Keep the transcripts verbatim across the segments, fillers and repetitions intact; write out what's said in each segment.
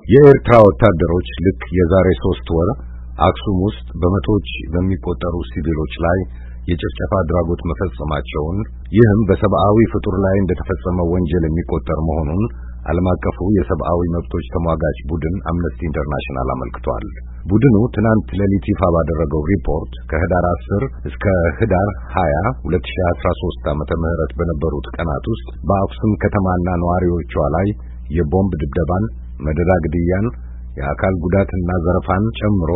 የኤርትራ ወታደሮች ልክ የዛሬ ሶስት ወር አክሱም ውስጥ በመቶዎች በሚቆጠሩ ሲቪሎች ላይ የጭፍጨፋ አድራጎት መፈጸማቸውን ይህም በሰብአዊ ፍጡር ላይ እንደተፈጸመ ወንጀል የሚቆጠር መሆኑን ዓለም አቀፉ የሰብአዊ መብቶች ተሟጋች ቡድን አምነስቲ ኢንተርናሽናል አመልክቷል። ቡድኑ ትናንት ሌሊት ይፋ ባደረገው ሪፖርት ከህዳር አስር እስከ ህዳር ሃያ ሁለት ሺህ አስራ ሶስት ዓመተ ምህረት በነበሩት ቀናት ውስጥ በአክሱም ከተማና ነዋሪዎቿ ላይ የቦምብ ድብደባን፣ መደዳ ግድያን፣ የአካል ጉዳትና ዘረፋን ጨምሮ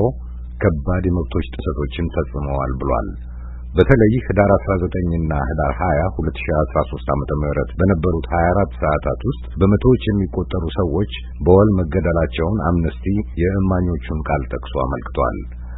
ከባድ የመብቶች ጥሰቶችን ፈጽመዋል ብሏል። በተለይ ህዳር አስራ ዘጠኝ እና ህዳር ሃያ ሁለት ሺህ አስራ ሶስት ዓመተ ምህረት በነበሩት ሃያ አራት ሰዓታት ውስጥ በመቶዎች የሚቆጠሩ ሰዎች በወል መገደላቸውን አምነስቲ የእማኞቹን ቃል ጠቅሶ አመልክቷል።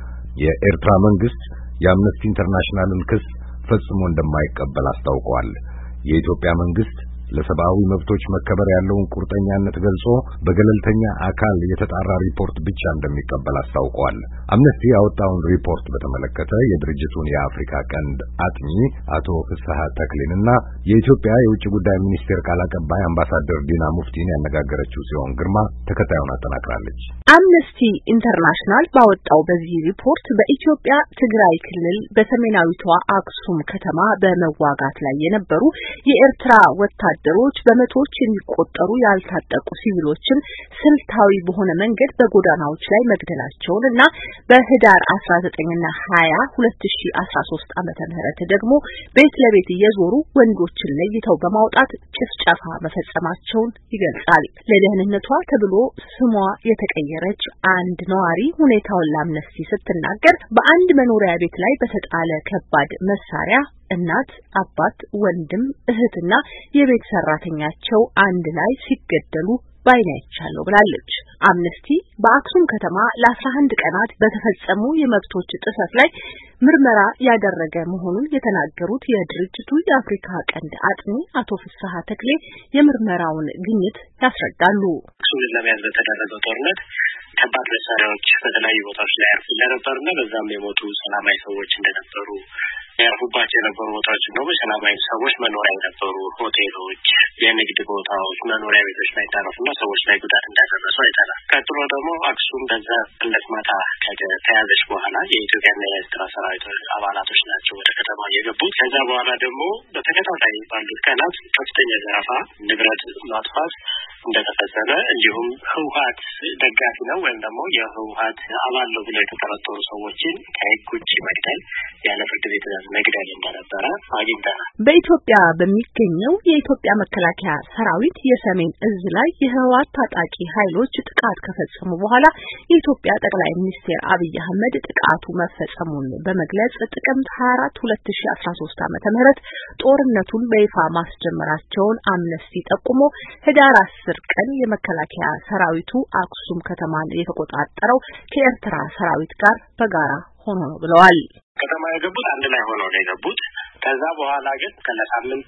የኤርትራ መንግስት የአምነስቲ ኢንተርናሽናልን ክስ ፈጽሞ እንደማይቀበል አስታውቋል። የኢትዮጵያ መንግስት ለሰብአዊ መብቶች መከበር ያለውን ቁርጠኛነት ገልጾ በገለልተኛ አካል የተጣራ ሪፖርት ብቻ እንደሚቀበል አስታውቋል። አምነስቲ ያወጣውን ሪፖርት በተመለከተ የድርጅቱን የአፍሪካ ቀንድ አጥኚ አቶ ፍስሐ ተክሊንና የኢትዮጵያ የውጭ ጉዳይ ሚኒስቴር ቃል አቀባይ አምባሳደር ዲና ሙፍቲን ያነጋገረችው ሲሆን ግርማ ተከታዩን አጠናቅራለች። አምነስቲ ኢንተርናሽናል ባወጣው በዚህ ሪፖርት በኢትዮጵያ ትግራይ ክልል በሰሜናዊቷ አክሱም ከተማ በመዋጋት ላይ የነበሩ የኤርትራ ወታደሮች ወታደሮች በመቶዎች የሚቆጠሩ ያልታጠቁ ሲቪሎችን ስልታዊ በሆነ መንገድ በጎዳናዎች ላይ መግደላቸውንና በህዳር አስራ ዘጠኝ እና ሃያ ሁለት ሺህ አስራ ሶስት ዓመተ ምህረት ደግሞ ቤት ለቤት እየዞሩ ወንዶችን ለይተው በማውጣት ጭፍጨፋ መፈጸማቸውን ይገልጻል። ለደህንነቷ ተብሎ ስሟ የተቀየረች አንድ ነዋሪ ሁኔታውን ለአምነስቲ ስትናገር በአንድ መኖሪያ ቤት ላይ በተጣለ ከባድ መሳሪያ እናት፣ አባት፣ ወንድም፣ እህትና የቤት ሰራተኛቸው አንድ ላይ ሲገደሉ ባይኔ አይቻለሁ ብላለች። አምነስቲ በአክሱም ከተማ ለአስራ አንድ ቀናት በተፈጸሙ የመብቶች ጥሰት ላይ ምርመራ ያደረገ መሆኑን የተናገሩት የድርጅቱ የአፍሪካ ቀንድ አጥኚ አቶ ፍስሐ ተክሌ የምርመራውን ግኝት ያስረዳሉ። አክሱምን ለመያዝ በተደረገው ጦርነት ከባድ መሳሪያዎች በተለያዩ ቦታዎች ላይ ያርፉ እንደነበርና በዛም የሞቱ ሰላማዊ ሰዎች እንደነበሩ ያርፉባቸው የነበሩ ቦታዎች ደግሞ ሰላማዊ ሰዎች መኖሪያ የነበሩ ሆቴሎች፣ የንግድ ቦታዎች፣ መኖሪያ ቤቶች ላይ ታረፉና ሰዎች ላይ ጉዳት እንዳደረሱ አይተናል። ቀጥሎ ደግሞ አክሱም በዛ ዕለት ማታ ከተያዘች በኋላ የኢትዮጵያና የኤርትራ ሰራዊት አባላቶች ናቸው ወደ ከተማ የገቡት። ከዛ በኋላ ደግሞ በተከታታይ ባሉት ቀናት ከፍተኛ ዘረፋ፣ ንብረት ማጥፋት እንደተፈጸመ እንዲሁም ህወሓት ደጋፊ ነው ወይም ደግሞ የህወሓት አባል ነው ብለው የተጠረጠሩ ሰዎችን ከህግ ውጭ መግደል፣ ያለ ፍርድ ቤት መግደል እንደነበረ አግኝተናል። በኢትዮጵያ በሚገኘው የኢትዮጵያ መከላከያ ሰራዊት የሰሜን እዝ ላይ የህወሓት ታጣቂ ኃይሎች ጥቃት ከፈጸሙ በኋላ የኢትዮጵያ ጠቅላይ ሚኒስትር አብይ አህመድ ጥቃቱ መፈጸሙን በመግለጽ ጥቅምት ሃያ አራት ሁለት ሺህ አስራ ሶስት ዓመተ ምህረት ጦርነቱን በይፋ ማስጀመራቸውን አምነስቲ ጠቁሞ ህዳር አስር ቀን የመከላከያ ሰራዊቱ አክሱም ከተማን የተቆጣጠረው ከኤርትራ ሰራዊት ጋር በጋራ ሆኖ ነው ብለዋል። ከተማ የገቡት አንድ ላይ ሆነው ነው የገቡት። ከዛ በኋላ ግን ከለሳምንት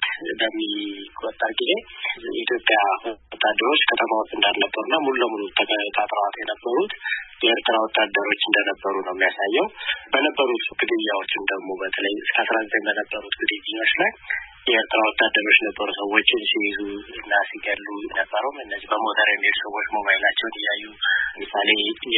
በሚቆጠር ጊዜ የኢትዮጵያ ወታደሮች ከተማ ውስጥ እንዳልነበሩና ሙሉ ለሙሉ ተቆጣጥረዋት የነበሩት የኤርትራ ወታደሮች እንደነበሩ ነው የሚያሳየው። በነበሩት ግድያዎችም ደግሞ በተለይ እስከ አስራ ዘጠኝ በነበሩት ግድያዎች ላይ የኤርትራ ወታደሮች ነበሩ ሰዎችን ሲይዙ እና ሲገሉ ነበረው። እነዚህ በሞተር የሚሄዱ ሰዎች ሞባይላቸውን እያዩ ምሳሌ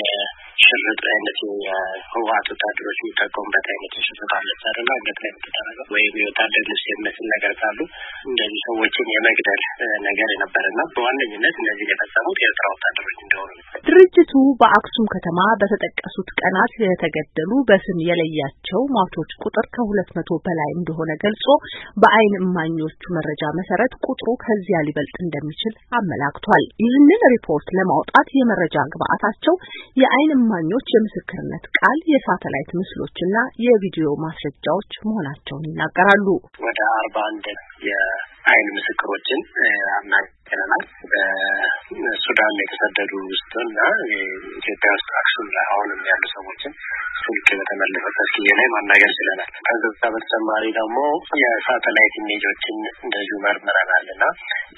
የሽርጥ አይነት የህወሓት ወታደሮች የሚጠቀሙበት አይነት የሽርጥ አለች አይደል? አንገት ላይ የምትደረገው ወይም የወታደር ልብስ የሚመስል ነገር ካሉ እንደዚህ ሰዎችን የመግደል ነገር የነበረና በዋነኝነት እነዚህ የፈጸሙት የኤርትራ ወታደሮች እንደሆኑ ድርጅቱ በአክሱም ከተማ በተጠቀሱት ቀናት የተገደሉ በስም የለያቸው ሟቾች ቁጥር ከሁለት መቶ በላይ እንደሆነ ገልጾ በአይን እማኞቹ መረጃ መሰረት ቁጥሩ ከዚያ ሊበልጥ እንደሚችል አመላክቷል። ይህንን ሪፖርት ለማውጣት የመረጃ ግብአታቸው የአይን እማኞች የምስክርነት ቃል፣ የሳተላይት ምስሎችና የቪዲዮ ማስረጃዎች መሆናቸውን ይናገራሉ። ወደ አርባ አንድ የአይን ምስክሮችን አናገረናል። በሱዳን የተሰደዱ ውስጥና ኢትዮጵያ ውስጥ አክሱም ላይ አሁንም ያሉ ሰዎችን ስልክ በተመለሰበት ጊዜ ላይ ማናገር ችለናል። ከዛ በተጨማሪ ደግሞ የሳተላይት ኢሜጆችን እንደዚሁ መርምረናልና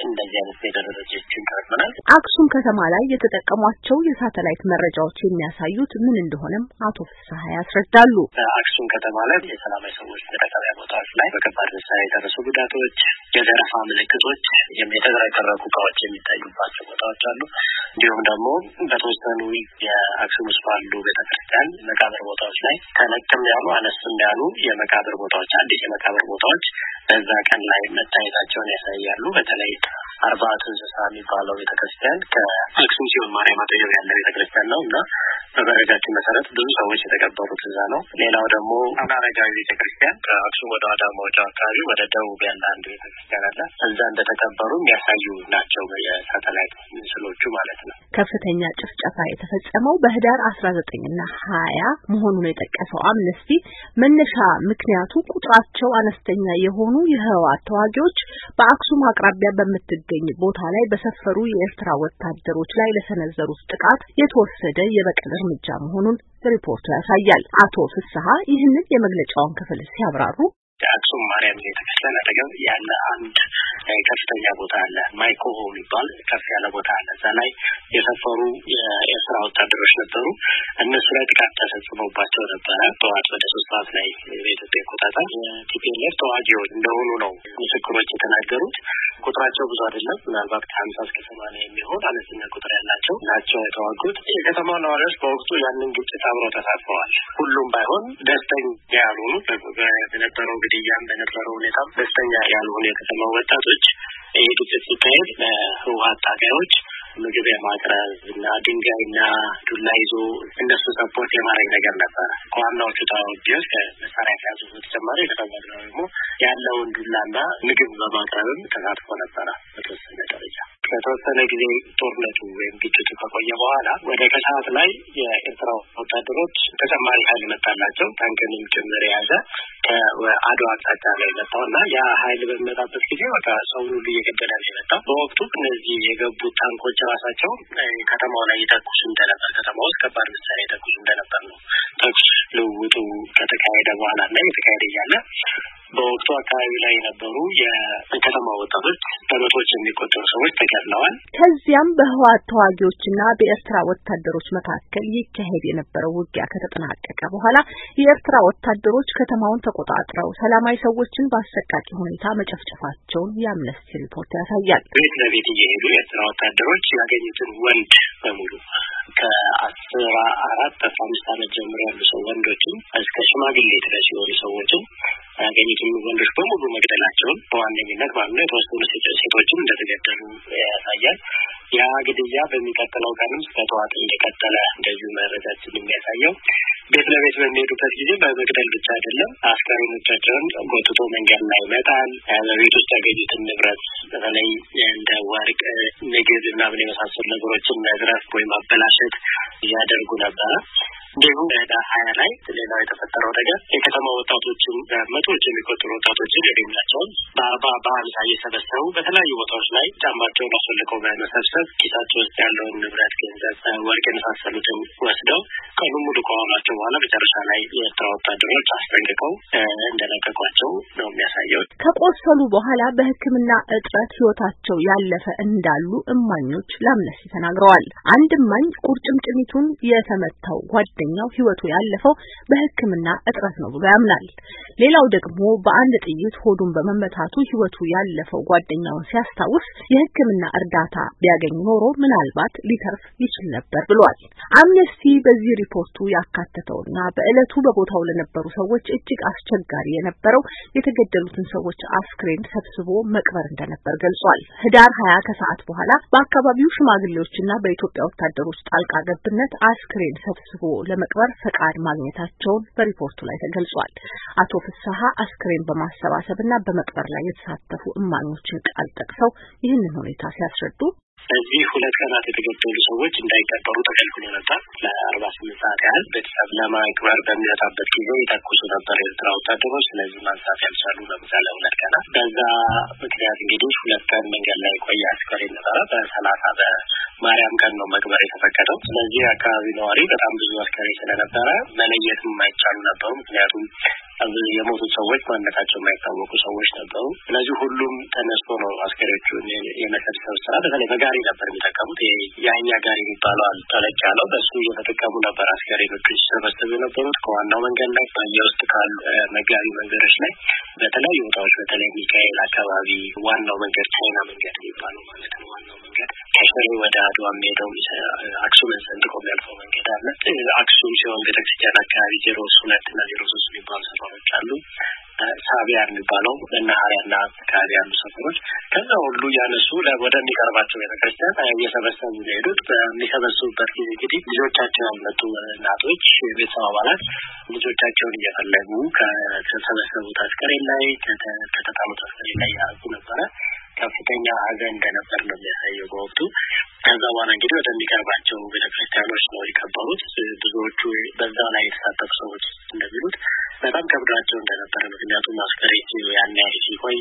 እንደዚህ አይነት የደረጃዎችን ተጠቅመናል። አክሱም ከተማ ላይ የተጠቀሟቸው የሳተላይት መረጃዎች የሚያሳዩት ምን እንደሆነም አቶ ፍስሐ ያስረዳሉ። አክሱም ከተማ ላይ የሰላማዊ ሰዎች መጠቀሚያ ቦታዎች ላይ በከባድ መሳሪያ የደረሱ ጉዳቶች፣ የዘረፋ ምልክቶች፣ የተዝረከረኩ እቃዎች የሚታዩባቸው ቦታዎች አሉ። እንዲሁም ደግሞ በተወሰኑ የአክሱም ውስጥ ባሉ ቤተክርስቲያን መቃብር ቦታዎች ላይ ተነቅም ያሉ አነስም ያሉ የመቃብር ቦታዎች አዲስ የመቃብር ቦታዎች በዛ ቀን ላይ መታየታቸውን ያሳያሉ። በተለይ አርባዕቱ እንስሳ የሚባለው ቤተክርስቲያን ከአክሱም ጽዮን ማርያም አጠገብ ያለ ቤተክርስቲያን ነው እና በመረጃችን መሰረት ብዙ ሰዎች የተቀበሩት እዛ ነው። ሌላው ደግሞ አናረጋዊ ቤተክርስቲያን ከአክሱም ወደ ዋዳ መውጫ አካባቢ ወደ ደቡብ ያለ አንድ ቤተክርስቲያን አለ። እዛ እንደተቀበሩ የሚያሳዩ ናቸው የሳተላይት ምስሎቹ ማለት ነው። ከፍተኛ ጭፍጨፋ የተፈጸመው በህዳር አስራ ዘጠኝ እና ሀያ መሆኑን የጠቀሰው አምነስቲ መነሻ ምክንያቱ ቁጥራቸው አነስተኛ የሆኑ የህወሓት ተዋጊዎች በአክሱም አቅራቢያ በምትገኝ ቦታ ላይ በሰፈሩ የኤርትራ ወታደሮች ላይ ለሰነዘሩት ጥቃት የተወሰደ የበቀል እርምጃ መሆኑን ሪፖርቱ ያሳያል። አቶ ፍስሐ ይህንን የመግለጫውን ክፍል ሲያብራሩ አክሱም ማርያም ቤተክርስቲያን አጠገብ ያለ አንድ ከፍተኛ ቦታ አለ፣ ማይኮሆ የሚባል ከፍ ያለ ቦታ አለ። እዛ ላይ የሰፈሩ የኤርትራ ወታደሮች ነበሩ። እነሱ ላይ ጥቃት ተፈጽሞባቸው ነበረ። ጠዋት ወደ ሶስት ሰዓት ላይ በኢትዮጵያ አቆጣጠር የቲፒኤልኤፍ ተዋጊዎች እንደሆኑ ነው ምስክሮች የተናገሩት። ቁጥራቸው ብዙ አይደለም፣ ምናልባት ከሀምሳ እስከ ሰማንያ የሚሆን አነስተኛ ቁጥር ያላቸው ናቸው የተዋጉት። የከተማው ነዋሪዎች በወቅቱ ያንን ግጭት አብረው ተሳትፈዋል። ሁሉም ባይሆን ደስተኛ ያልሆኑ በነበረው ግድያም በነበረው ሁኔታም ደስተኛ ያልሆኑ የከተማው ወጣቶች ይሄ ግጭት ሲካሄድ ለህወሓት ታጋዮች ምግብ የማቅረብ እና ድንጋይና ዱላ ይዞ እነሱ ሰፖርት የማድረግ ነገር ነበረ። ከዋናዎቹ ተዋጊዎች ከመሳሪያ ከያዙ በተጨማሪ የተቀበሉ ደግሞ ያለውን ዱላና ምግብ በማቅረብም ተሳትፎ ነበረ በተወሰነ ደረጃ። ከተወሰነ ጊዜ ጦርነቱ ወይም ግጭቱ ከቆየ በኋላ ወደ ከሰዓት ላይ የኤርትራ ወታደሮች ተጨማሪ ኃይል መጣላቸው፣ ታንክንም ጭምር የያዘ ከአድዋ አቅጣጫ ላይ መጣው እና ያ ኃይል በሚመጣበት ጊዜ በቃ ሰውን ሁሉ እየገደለ ነው የመጣው። በወቅቱ እነዚህ የገቡት ታንኮች ራሳቸው ከተማው ላይ ይተኩሱ እንደነበር፣ ከተማ ውስጥ ከባድ መሳሪያ ይተኩሱ እንደነበር ነው ተኩስ ልውውጡ ከተካሄደ በኋላ እና የተካሄደ እያለ በወቅቱ አካባቢ ላይ የነበሩ የከተማ ወጣቶች በመቶዎች የሚቆጠሩ ሰዎች ተገድለዋል። ከዚያም በህወሓት ተዋጊዎችና በኤርትራ ወታደሮች መካከል ይካሄድ የነበረው ውጊያ ከተጠናቀቀ በኋላ የኤርትራ ወታደሮች ከተማውን ተቆጣጥረው ሰላማዊ ሰዎችን በአሰቃቂ ሁኔታ መጨፍጨፋቸውን የአምነስቲ ሪፖርት ያሳያል። ቤት ለቤት እየሄዱ የኤርትራ ወታደሮች ያገኙትን ወንድ በሙሉ ከአስራ አራት አስራ አምስት ዓመት ጀምሮ ያሉ ሰው ወንዶችን እስከ ሽማግሌ ድረስ የሆኑ ሰዎችን ያገኙትን ወንዶች በሙሉ መግደላቸውን በዋነኝነት ማለት ነው። የተወሰኑ ሴቶችም እንደተገደሉ ያሳያል። ያ ግድያ በሚቀጥለው ቀንም እስከ ጠዋት እንደቀጠለ እንደዚሁ መረጃችን የሚያሳየው። ቤት ለቤት በሚሄዱበት ጊዜ በመግደል ብቻ አይደለም፣ አስከሬኖቻቸውን ጎትቶ መንገድ ላይ መጣል፣ በቤት ውስጥ ያገኙትን ንብረት በተለይ እንደ ወርቅ፣ ምግብ ምናምን የመሳሰሉ ነገሮችን መዝረፍ ወይም ማበላሸት ያደርጉ ነበረ። እንዲሁም በህዳር ሀያ ላይ ሌላው የተፈጠረው ነገር የከተማ ወጣቶችን መቶዎች የሚቆጠሩ ወጣቶችን ያገኟቸውን በአርባ በሀምሳ እየሰበሰቡ በተለያዩ ቦታዎች ላይ ጫማቸውን አስፈልቀው በመሰብሰብ ኪሳቸው ውስጥ ያለውን ንብረት፣ ገንዘብ፣ ወርቅ የመሳሰሉትን ወስደው ቀኑ ሙሉ ከሆኗቸው በኋላ መጨረሻ ላይ የኤርትራ ወታደሮች አስጠንቅቀው እንደለቀቋቸው ነው የሚያሳየው። ከቆሰሉ በኋላ በሕክምና እጥረት ህይወታቸው ያለፈ እንዳሉ እማኞች ለአምነስቲ ተናግረዋል። አንድ እማኝ ቁርጭምጭሚቱን የተመታው ጓደኛው ህይወቱ ያለፈው በሕክምና እጥረት ነው ብሎ ያምናል። ሌላው ደግሞ በአንድ ጥይት ሆዱን በመመታቱ ህይወቱ ያለፈው ጓደኛውን ሲያስታውስ የሕክምና እርዳታ ቢያገኝ ኖሮ ምናልባት ሊተርፍ ይችል ነበር ብሏል። አምነስቲ በዚህ ሪፖርቱ ያካተተውና በእለቱ በቦታው ለነበሩ ሰዎች እጅግ አስቸጋሪ የነበረው የተገደሉትን ሰዎች አስክሬን ሰብስቦ መቅበር እንደነበር ገልጿል። ህዳር ሀያ ከሰዓት በኋላ በአካባቢው ሽማግሌዎችና በኢትዮጵያ ወታደሮች ጣልቃ ገብነት አስክሬን ሰብስቦ ለመቅበር ፈቃድ ማግኘታቸውን በሪፖርቱ ላይ ተገልጿል። አቶ ፍስሐ አስክሬን በማሰባሰብና በመቅበር ላይ የተሳተፉ እማኞችን ቃል ጠቅሰው ይህንን ሁኔታ ሲያስረዱ እዚህ ሁለት ቀናት የተገደሉ ሰዎች እንዳይቀበሩ ተከልክሎ ነበር። ለአርባ ስምንት ሰዓት ያህል ቤተሰብ ለማክበር በሚወጣበት ጊዜ ይተኩሱ ነበር የኤርትራ ወታደሮች። ስለዚህ ማንሳት ያልቻሉ ለምሳሌ ሁለት ቀናት። በዛ ምክንያት እንግዲህ ሁለት ቀን መንገድ ላይ ቆየ አስከሬን ነበረ። በሰላሳ በማርያም ቀን ነው መቅበር የተፈቀደው። ስለዚህ አካባቢ ነዋሪ በጣም ብዙ አስከሬን ስለነበረ መለየት የማይቻሉ ነበሩ። ምክንያቱም የሞቱት ሰዎች ማንነታቸው የማይታወቁ ሰዎች ነበሩ። ስለዚህ ሁሉም ተነስቶ ነው አስከሬን ተሽከርካሪዎቹን የመሰብሰብ ስራ በተለይ በጋሪ ነበር የሚጠቀሙት። የአኛ ጋሪ የሚባለው ተለቅ ያለው በሱ እየተጠቀሙ ነበር አስከሬኖቹ ሲሰበሰቡ የነበሩት ከዋናው መንገድ ላይ በየውስጥ ካሉ መጋቢ መንገዶች ላይ በተለያዩ ቦታዎች በተለይ ሚካኤል አካባቢ ዋናው መንገድ ቻይና መንገድ የሚባለው ማለት ነው። ዋናው መንገድ ከሽሬ ወደ አድዋ የሚሄደው አክሱምን ሰንጥቆ የሚያልፈው መንገድ አለ። አክሱም ሲሆን ቤተክርስቲያን አካባቢ ዜሮ ሁለት እና ዜሮ ሶስት የሚባሉ ሰፈሮች አሉ። ሳቢያ የሚባለው መናኸሪያና አካባቢ ያሉ ሰፈሮች ከዛ ሁሉ ያነሱ ወደሚቀርባቸው ቤተክርስቲያን እየሰበሰቡ ሄዱት። በሚሰበሰቡበት ጊዜ እንግዲህ ልጆቻቸው ያመጡ እናቶች ቤተሰብ አባላት ልጆቻቸውን እየፈለጉ ከተሰበሰቡት አስከሬን ላይ ከተጣሉት አስከሬን ላይ ያረጉ ነበረ። ከፍተኛ ሀዘን እንደነበር ነው የሚያሳየው በወቅቱ። ከዛ በኋላ እንግዲህ ወደሚቀርባቸው ቤተክርስቲያኖች ነው የቀበሩት። ብዙዎቹ በዛ ላይ የተሳተፉ ሰዎች እንደሚሉት በጣም ከብዳቸው እንደነበረ ምክንያቱም አስከሬን ያን ያህል ሲቆይ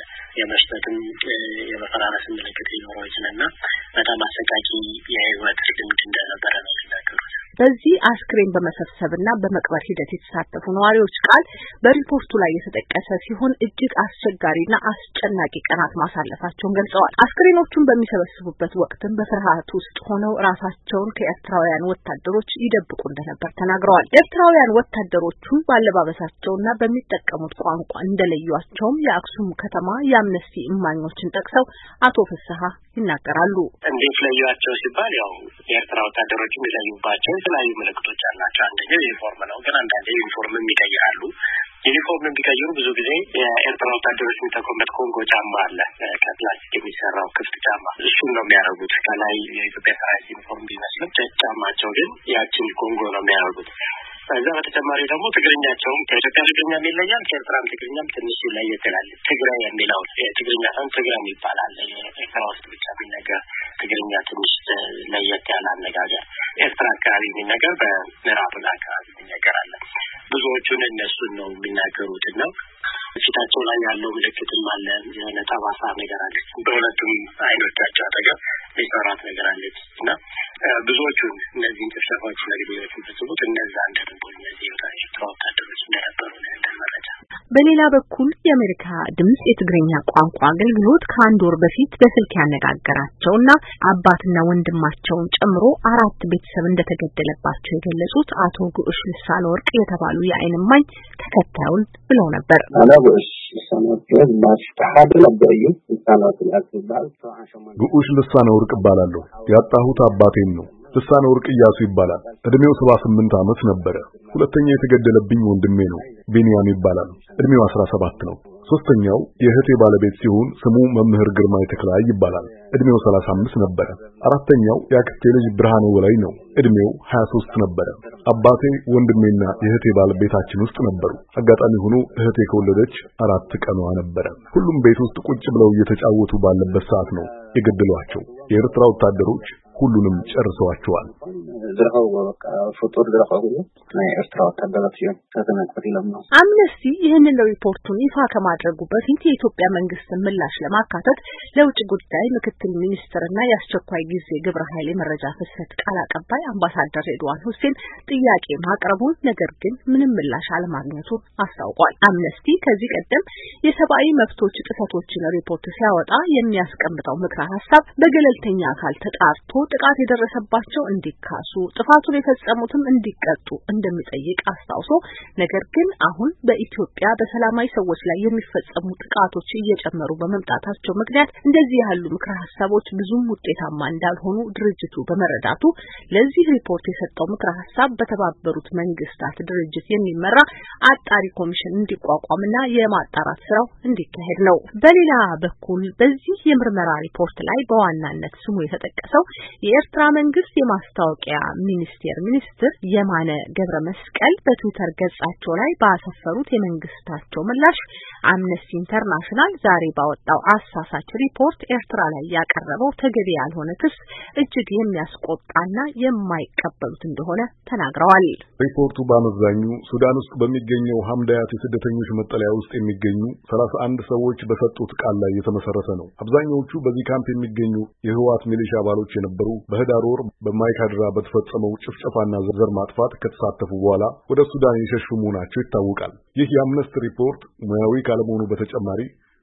የመሽተትም የመፈራረስ ምልክት ሊኖረው ይችላልና በጣም አሰቃቂ የህይወት ልምድ እንደነበረ ነው የሚናገሩት። በዚህ አስክሬን በመሰብሰብና በመቅበር ሂደት የተሳተፉ ነዋሪዎች ቃል በሪፖርቱ ላይ የተጠቀሰ ሲሆን እጅግ አስቸጋሪና አስጨናቂ ቀናት ማሳለፋቸውን ገልጸዋል። አስክሬኖቹን በሚሰበስቡበት ወቅትም በፍርሃት ውስጥ ሆነው ራሳቸውን ከኤርትራውያን ወታደሮች ይደብቁ እንደነበር ተናግረዋል። ኤርትራውያን ወታደሮቹ ባለባበሳቸውና በሚጠቀሙት ቋንቋ እንደለዩአቸውም የአክሱም ከተማ የአምነስቲ እማኞችን ጠቅሰው አቶ ፍስሐ ይናገራሉ። እንዴት ለዩአቸው ሲባል ያው የኤርትራ ወታደሮች የሚለዩባቸው የተለያዩ ምልክቶች አላቸው። አንደኛው ዩኒፎርም ነው፣ ግን አንዳንዴ ዩኒፎርምም ይቀይራሉ። ዩኒፎርም ቢቀይሩ ብዙ ጊዜ የኤርትራ ወታደሮች የሚጠቀሙበት ኮንጎ ጫማ አለ፣ ከፕላስቲክ የሚሰራው ክፍት ጫማ፣ እሱን ነው የሚያደርጉት። ከላይ የኢትዮጵያ ሰራዊት ዩኒፎርም ቢመስልም ጫማቸው ግን ያችን ኮንጎ ነው የሚያደርጉት። ከዛ በተጨማሪ ደግሞ ትግርኛቸውም ከኢትዮጵያ ትግርኛ ይለያል፣ ከኤርትራም ትግርኛም ትንሽ ይለያል ይላል። ትግራይ የሚለው ትግርኛ ሳይሆን ትግራይ ይባላል። ኤርትራ ውስጥ ብቻ የሚነገር ትግርኛ ትንሽ ለየት ያለ አነጋገር። ኤርትራ አካባቢ የሚነገር በምዕራብ አካባቢ የሚነገር አለ። ብዙዎቹን እነሱን ነው የሚናገሩት እና ፊታቸው ላይ ያለው ምልክትም አለ። የሆነ ጠባሳ ነገር አለ በሁለቱም አይኖቻቸው አጠገብ የሚሰራት ነገር አለች እና ብዙዎቹ እነዚህን ጭፍጨፋዎች ለግድያዎች የሚፈጽሙት እነዛ እንደነበሩ እነዚህ የኤርትራ ወታደሮች እንደነበሩ ነው መረጃ። በሌላ በኩል የአሜሪካ ድምጽ የትግርኛ ቋንቋ አገልግሎት ከአንድ ወር በፊት በስልክ ያነጋገራቸውና አባትና ወንድማቸውን ጨምሮ አራት ቤተሰብ እንደተገደለባቸው የገለጹት አቶ ጉዑሽ ልሳነ ወርቅ የተባሉ የዓይን እማኝ ተከታዩን ብለው ነበር። ጉዑሽ ልሳነ ወርቅ እባላለሁ። ያጣሁት አባቴን ነው። ልሳነ ወርቅ ኢያሱ ይባላል። እድሜው ሰባ ስምንት ዓመት ነበረ። ሁለተኛ የተገደለብኝ ወንድሜ ነው፣ ቢንያም ይባላል። እድሜው አስራ ሰባት ነው። ሶስተኛው የእህቴ ባለቤት ሲሆን ስሙ መምህር ግርማ ተክላይ ይባላል። እድሜው ሰላሳ አምስት ነበረ። አራተኛው የአክስቴ ልጅ ብርሃኑ ወላይ ነው። እድሜው ሀያ ሶስት ነበረ። አባቴ ወንድሜና የእህቴ ባለቤታችን ውስጥ ነበሩ። አጋጣሚ ሆኖ እህቴ ከወለደች አራት ቀኗ ነበረ። ሁሉም ቤት ውስጥ ቁጭ ብለው እየተጫወቱ ባለበት ሰዓት ነው የገደሏቸው። የኤርትራ ወታደሮች ሁሉንም ጨርሰዋቸዋል። አምነስቲ ይህንን ሪፖርቱን ይፋ ከማድረጉ በፊት የኢትዮጵያ መንግስት ምላሽ ለማካተት ለውጭ ጉዳይ ምክትል ሚኒስትርና የአስቸኳይ ጊዜ ግብረ ኃይል የመረጃ ፍሰት ቃል አቀባይ አምባሳደር ሬድዋን ሁሴን ጥያቄ ማቅረቡን፣ ነገር ግን ምንም ምላሽ አለማግኘቱን አስታውቋል። አምነስቲ ከዚህ ቀደም የሰብአዊ መብቶች ጥሰቶችን ሪፖርት ሲያወጣ የሚያስቀምጠው ምክረ ሀሳብ በገለልተኛ አካል ተጣርቶ ጥቃት የደረሰባቸው እንዲካሱ ጥፋቱን የፈጸሙትም እንዲቀጡ እንደሚጠይቅ አስታውሶ ነገር ግን አሁን በኢትዮጵያ በሰላማዊ ሰዎች ላይ የሚፈጸሙ ጥቃቶች እየጨመሩ በመምጣታቸው ምክንያት እንደዚህ ያሉ ምክረ ሀሳቦች ብዙም ውጤታማ እንዳልሆኑ ድርጅቱ በመረዳቱ ለዚህ ሪፖርት የሰጠው ምክረ ሀሳብ በተባበሩት መንግስታት ድርጅት የሚመራ አጣሪ ኮሚሽን እንዲቋቋምና የማጣራት ስራው እንዲካሄድ ነው። በሌላ በኩል በዚህ የምርመራ ሪፖርት ላይ በዋናነት ስሙ የተጠቀሰው የኤርትራ መንግስት የማስታወቂያ ሚኒስቴር ሚኒስትር የማነ ገብረ መስቀል በትዊተር ገጻቸው ላይ ባሰፈሩት የመንግስታቸው ምላሽ አምነስቲ ኢንተርናሽናል ዛሬ ባወጣው አሳሳች ሪፖርት ኤርትራ ላይ ያቀረበው ተገቢ ያልሆነ ክስ እጅግ የሚያስቆጣና የማይቀበሉት እንደሆነ ተናግረዋል። ሪፖርቱ በአመዛኙ ሱዳን ውስጥ በሚገኘው ሐምዳያት የስደተኞች መጠለያ ውስጥ የሚገኙ ሰላሳ አንድ ሰዎች በሰጡት ቃል ላይ የተመሰረተ ነው። አብዛኛዎቹ በዚህ ካምፕ የሚገኙ የህወሓት ሚሊሻ አባሎች የነበሩ በህዳር ወር በማይካድራ በተፈጸመው ጭፍጨፋና ዘር ማጥፋት ከተሳተፉ በኋላ ወደ ሱዳን የሸሹ መሆናቸው ይታወቃል። ይህ የአምነስቲ ሪፖርት ሙያዊ ካለመሆኑ በተጨማሪ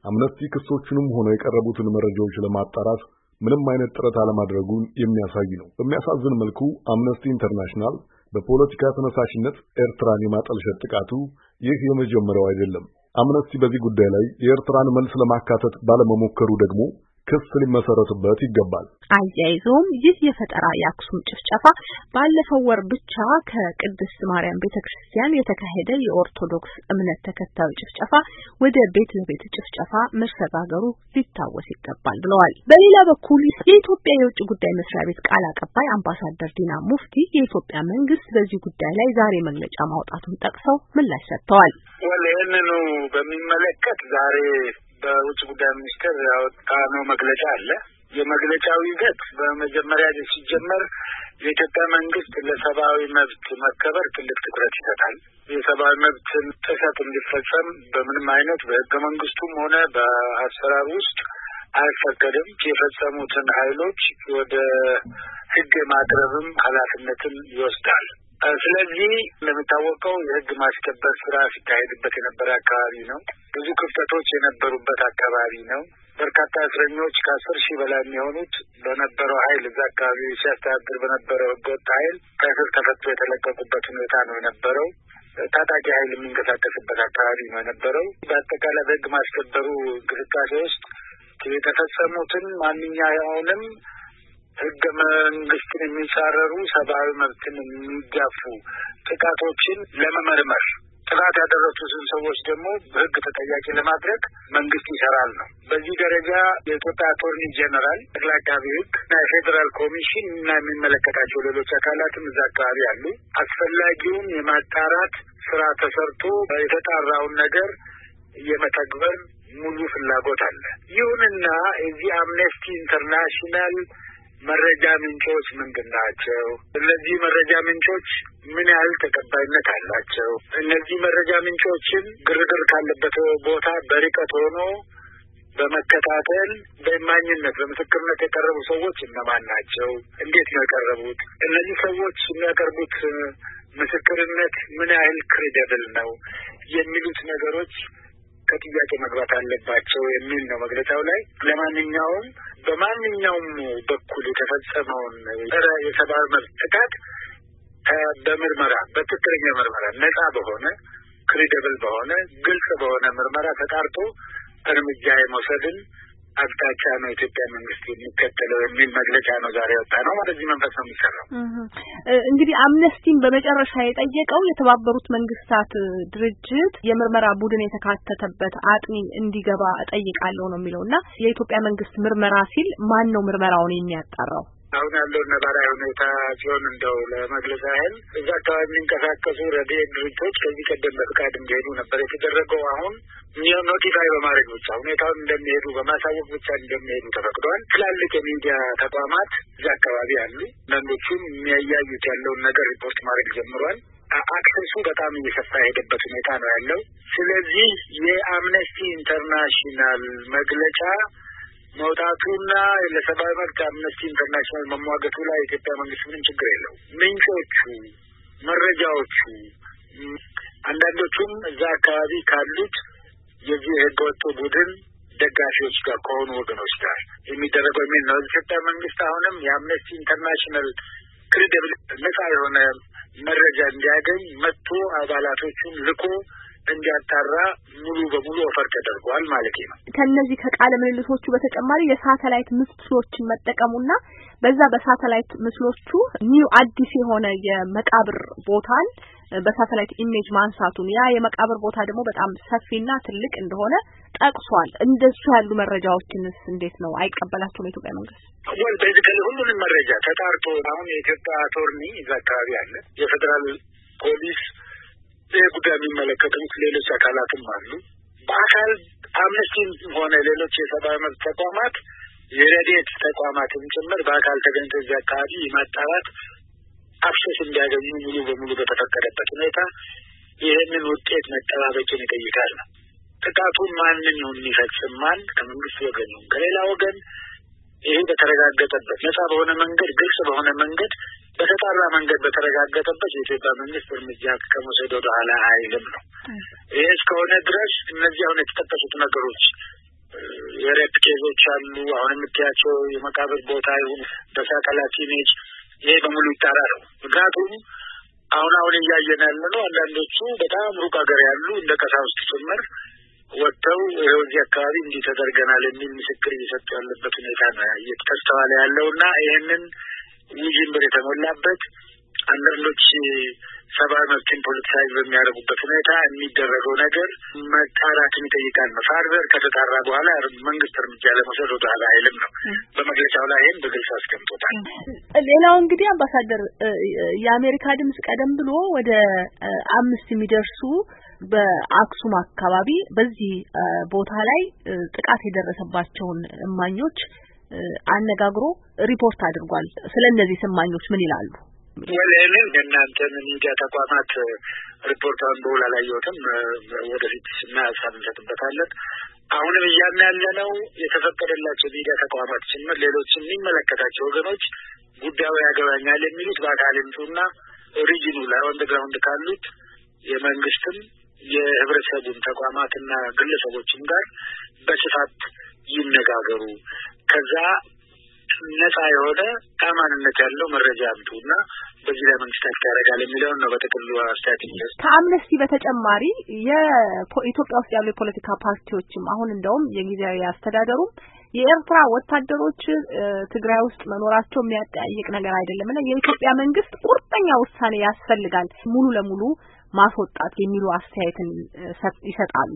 አምነስቲ ክሶቹንም ሆነ የቀረቡትን መረጃዎች ለማጣራት ምንም አይነት ጥረት አለማድረጉን የሚያሳይ ነው። በሚያሳዝን መልኩ አምነስቲ ኢንተርናሽናል በፖለቲካ ተነሳሽነት ኤርትራን የማጠልሸት ጥቃቱ ይህ የመጀመሪያው አይደለም። አምነስቲ በዚህ ጉዳይ ላይ የኤርትራን መልስ ለማካተት ባለመሞከሩ ደግሞ ክስ ሊመሰረትበት ይገባል። አያይዞም ይህ የፈጠራ የአክሱም ጭፍጨፋ ባለፈው ወር ብቻ ከቅድስት ማርያም ቤተክርስቲያን የተካሄደ የኦርቶዶክስ እምነት ተከታዮች ጭፍጨፋ ወደ ቤት ለቤት ጭፍጨፋ መሸጋገሩ ሊታወስ ይገባል ብለዋል። በሌላ በኩል የኢትዮጵያ የውጭ ጉዳይ መስሪያ ቤት ቃል አቀባይ አምባሳደር ዲና ሙፍቲ የኢትዮጵያ መንግስት በዚህ ጉዳይ ላይ ዛሬ መግለጫ ማውጣቱን ጠቅሰው ምላሽ ሰጥተዋል። ወለየነኑ በሚመለከት ዛሬ በውጭ ጉዳይ ሚኒስቴር ያወጣነው መግለጫ አለ። የመግለጫው ይዘት በመጀመሪያ ሲጀመር የኢትዮጵያ መንግስት ለሰብአዊ መብት መከበር ትልቅ ትኩረት ይሰጣል። የሰብአዊ መብትን ጥሰት እንዲፈጸም በምንም አይነት በህገ መንግስቱም ሆነ በአሰራር ውስጥ አይፈቀድም። የፈጸሙትን ኃይሎች ወደ ህግ ማቅረብም ኃላፊነትን ይወስዳል። ስለዚህ እንደሚታወቀው የህግ ማስከበር ስራ ሲካሄድበት የነበረ አካባቢ ነው። ብዙ ክፍተቶች የነበሩበት አካባቢ ነው። በርካታ እስረኞች ከአስር ሺህ በላይ የሚሆኑት በነበረው ኃይል እዛ አካባቢ ሲያስተዳድር በነበረው ህገወጥ ኃይል ከእስር ተፈቶ የተለቀቁበት ሁኔታ ነው የነበረው። ታጣቂ ኃይል የሚንቀሳቀስበት አካባቢ ነው የነበረው። በአጠቃላይ በህግ ማስከበሩ እንቅስቃሴ ውስጥ የተፈጸሙትን ማንኛውንም ህገ መንግስትን የሚጻረሩ ሰብአዊ መብትን የሚጋፉ ጥቃቶችን ለመመርመር ጥቃት ያደረሱትን ሰዎች ደግሞ በህግ ተጠያቂ ለማድረግ መንግስት ይሰራል ነው። በዚህ ደረጃ የኢትዮጵያ አቶርኒ ጀነራል፣ ጠቅላይ አቃቤ ህግ እና የፌዴራል ኮሚሽን እና የሚመለከታቸው ሌሎች አካላትም እዛ አካባቢ አሉ። አስፈላጊውን የማጣራት ስራ ተሰርቶ የተጣራውን ነገር የመተግበር ሙሉ ፍላጎት አለ። ይሁንና እዚህ አምነስቲ ኢንተርናሽናል መረጃ ምንጮች ምንድን ናቸው? እነዚህ መረጃ ምንጮች ምን ያህል ተቀባይነት አላቸው? እነዚህ መረጃ ምንጮችን ግርግር ካለበት ቦታ በርቀት ሆኖ በመከታተል በእማኝነት በምስክርነት የቀረቡ ሰዎች እነማን ናቸው? እንዴት ነው የቀረቡት? እነዚህ ሰዎች የሚያቀርቡት ምስክርነት ምን ያህል ክሬዲብል ነው? የሚሉት ነገሮች ከጥያቄ መግባት አለባቸው የሚል ነው መግለጫው ላይ። ለማንኛውም በማንኛውም በኩል የተፈጸመውን ጸረ የሰብአዊ መብት ጥቃት በምርመራ በትክክለኛ ምርመራ ነጻ በሆነ ክሬዲብል በሆነ ግልጽ በሆነ ምርመራ ተጣርቶ እርምጃ የመውሰድን አቅጣጫ ነው ኢትዮጵያ መንግስት የሚከተለው የሚል መግለጫ ነው ዛሬ ወጣ ነው። ወደዚህ መንፈስ ነው የሚሰራው። እንግዲህ አምነስቲን በመጨረሻ የጠየቀው የተባበሩት መንግስታት ድርጅት የምርመራ ቡድን የተካተተበት አጥኒ እንዲገባ እጠይቃለሁ ነው የሚለውና የኢትዮጵያ መንግስት ምርመራ ሲል ማን ነው ምርመራውን የሚያጣራው? አሁን ያለው ነባራዊ ሁኔታ ሲሆን እንደው ለመግለጽ ያህል እዛ አካባቢ የሚንቀሳቀሱ ረድኤት ድርጅቶች ከዚህ ቀደም በፍቃድ እንዲሄዱ ነበር የተደረገው። አሁን ኖቲፋይ በማድረግ ብቻ ሁኔታውን እንደሚሄዱ በማሳወቅ ብቻ እንደሚሄዱ ተፈቅዷል። ትላልቅ የሚዲያ ተቋማት እዛ አካባቢ አሉ። አንዳንዶቹም የሚያያዩት ያለውን ነገር ሪፖርት ማድረግ ጀምሯል። አክሰሱ በጣም እየሰፋ የሄደበት ሁኔታ ነው ያለው። ስለዚህ የአምነስቲ ኢንተርናሽናል መግለጫ መውጣቱና ለሰብአዊ መብት አምነስቲ ኢንተርናሽናል መሟገቱ ላይ የኢትዮጵያ መንግስት ምንም ችግር የለው። ምንጮቹ፣ መረጃዎቹ አንዳንዶቹም እዛ አካባቢ ካሉት የዚህ ህገወጥ ቡድን ደጋፊዎች ጋር ከሆኑ ወገኖች ጋር የሚደረገው የሚል ነው። የኢትዮጵያ መንግስት አሁንም የአምነስቲ ኢንተርናሽናል ክሬዲብል ነጻ የሆነ መረጃ እንዲያገኝ መጥቶ አባላቶቹን ልኮ እንዲያጣራ ሙሉ በሙሉ ኦፈር ተደርጓል ማለት ነው። ከነዚህ ከቃለ ምልልሶቹ በተጨማሪ የሳተላይት ምስሎችን መጠቀሙና በዛ በሳተላይት ምስሎቹ ኒው አዲስ የሆነ የመቃብር ቦታን በሳተላይት ኢሜጅ ማንሳቱን ያ የመቃብር ቦታ ደግሞ በጣም ሰፊና ትልቅ እንደሆነ ጠቅሷል። እንደሱ ያሉ መረጃዎችንስ እንዴት ነው አይቀበላቸውም የኢትዮጵያ መንግስት? ወይ በዚህ ሁሉንም መረጃ ተጣርቶ አሁን የኢትዮጵያ አቶርኒ እዛ አካባቢ አለ፣ የፌዴራል ፖሊስ ይህ ጉዳይ የሚመለከቱት ሌሎች አካላትም አሉ። በአካል አምነስቲም ሆነ ሌሎች የሰብአዊ መብት ተቋማት የረድኤት ተቋማትም ጭምር በአካል ተገኝተው እዚህ አካባቢ የማጣራት አክሰስ እንዲያገኙ ሙሉ በሙሉ በተፈቀደበት ሁኔታ ይህንን ውጤት መጠባበቅን ይጠይቃል። ጥቃቱን ማንን ይሁን የሚፈጽም ማን ከመንግስት ወገን ይሁን ከሌላ ወገን ይሄ በተረጋገጠበት ነጻ በሆነ መንገድ ግልጽ በሆነ መንገድ በተጣራ መንገድ በተረጋገጠበት የኢትዮጵያ መንግስት እርምጃ ከመውሰድ ወደ ኋላ አይልም ነው። ይሄ እስከሆነ ድረስ እነዚህ አሁን የተጠቀሱት ነገሮች የሬፕ ኬዞች አሉ። አሁን የምታያቸው የመቃብር ቦታ ይሁን በሳቀላ ቲኔጅ ይሄ በሙሉ ይጣራ ነው። ምክንያቱም አሁን አሁን እያየን ያለ ነው። አንዳንዶቹ በጣም ሩቅ ሀገር ያሉ እንደ ቀሳውስት ጭምር ወጥተው ይኸው እዚህ አካባቢ እንዲህ ተደርገናል የሚል ምስክር እየሰጡ ያለበት ሁኔታ ነው እየተስተዋለ ያለውና ይህንን ውዥንብር የተሞላበት አንዳንዶች ሰብአዊ መብትን ፖለቲሳይዝ በሚያደርጉበት ሁኔታ የሚደረገው ነገር መጣራትን ይጠይቃል። ፋርዘር ከተጣራ በኋላ መንግስት እርምጃ ለመውሰድ ወደ ኋላ አይልም ነው በመግለጫው ላይ ይህን በግልጽ አስቀምጦታል። ሌላው እንግዲህ አምባሳደር የአሜሪካ ድምጽ ቀደም ብሎ ወደ አምስት የሚደርሱ በአክሱም አካባቢ በዚህ ቦታ ላይ ጥቃት የደረሰባቸውን እማኞች አነጋግሮ ሪፖርት አድርጓል። ስለነዚህ እማኞች ምን ይላሉ? ወለኔ እናንተ ሚዲያ ተቋማት ሪፖርቱን በኋላ ላይ ይወጣም ወደፊት እናሳምንበታለን። አሁንም እያልን ያለነው የተፈቀደላቸው ሚዲያ ተቋማት ጭምር ሌሎችም የሚመለከታቸው ወገኖች ጉዳዩ ያገባኛል የሚሉት በአካል ይምጡና ኦሪጂኑ ላይ አንደርግራውንድ ካሉት የመንግስትም የህብረተሰቡም ተቋማትና ግለሰቦችም ጋር በስፋት ይነጋገሩ። ከዛ ነፃ የሆነ ታማኝነት ያለው መረጃ አምጡና በዚህ ላይ መንግስት ያደርጋል የሚለውን ነው በተቀሉ አስተያየት ይመስል። ከአምነስቲ በተጨማሪ የኢትዮጵያ ውስጥ ያሉ የፖለቲካ ፓርቲዎችም አሁን እንደውም የጊዜያዊ አስተዳደሩም የኤርትራ ወታደሮች ትግራይ ውስጥ መኖራቸው የሚያጠያይቅ ነገር አይደለምና የኢትዮጵያ መንግስት ቁርጠኛ ውሳኔ ያስፈልጋል ሙሉ ለሙሉ ማስወጣት የሚሉ አስተያየትን ይሰጣሉ።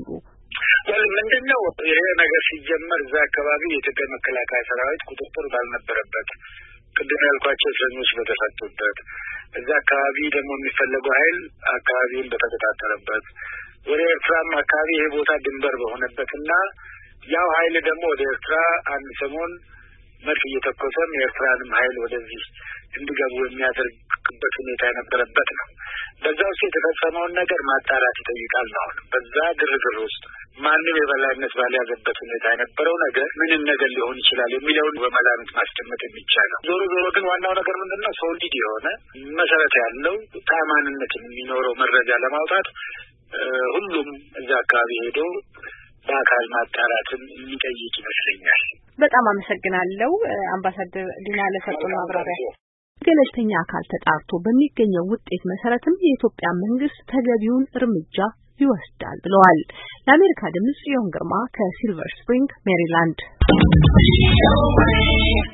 ምንድነው ይሄ ነገር ሲጀመር እዛ አካባቢ የኢትዮጵያ መከላከያ ሰራዊት ቁጥጥር ባልነበረበት ቅድም ያልኳቸው እስረኞች በተፈቱበት እዛ አካባቢ ደግሞ የሚፈለገው ኃይል አካባቢውን በተቆጣጠረበት ወደ ኤርትራም አካባቢ ይሄ ቦታ ድንበር በሆነበትና ያው ኃይል ደግሞ ወደ ኤርትራ አንድ ሰሞን መርፍ እየተኮሰም የኤርትራንም ኃይል ወደዚህ እንዲገቡ የሚያደርግበት ሁኔታ የነበረበት ነው። በዛ ውስጥ የተፈጸመውን ነገር ማጣራት ይጠይቃል ነው። በዛ ግርግር ውስጥ ማንም የበላይነት ባልያዘበት ሁኔታ የነበረው ነገር ምንም ነገር ሊሆን ይችላል የሚለውን በመላምት ማስቀመጥ የሚቻለው። ዞሮ ዞሮ ግን ዋናው ነገር ምንድነው ሶሊድ የሆነ መሰረት ያለው ታማኝነት የሚኖረው መረጃ ለማውጣት ሁሉም እዛ አካባቢ ሄዶ በአካል ማጣራትን የሚጠይቅ ይመስለኛል። በጣም አመሰግናለሁ አምባሳደር ዲና ለሰጡን ማብራሪያ። ገለልተኛ አካል ተጣርቶ በሚገኘው ውጤት መሰረትም የኢትዮጵያ መንግስት ተገቢውን እርምጃ ይወስዳል ብለዋል። ለአሜሪካ ድምጽ ጽዮን ግርማ ከሲልቨር ስፕሪንግ ሜሪላንድ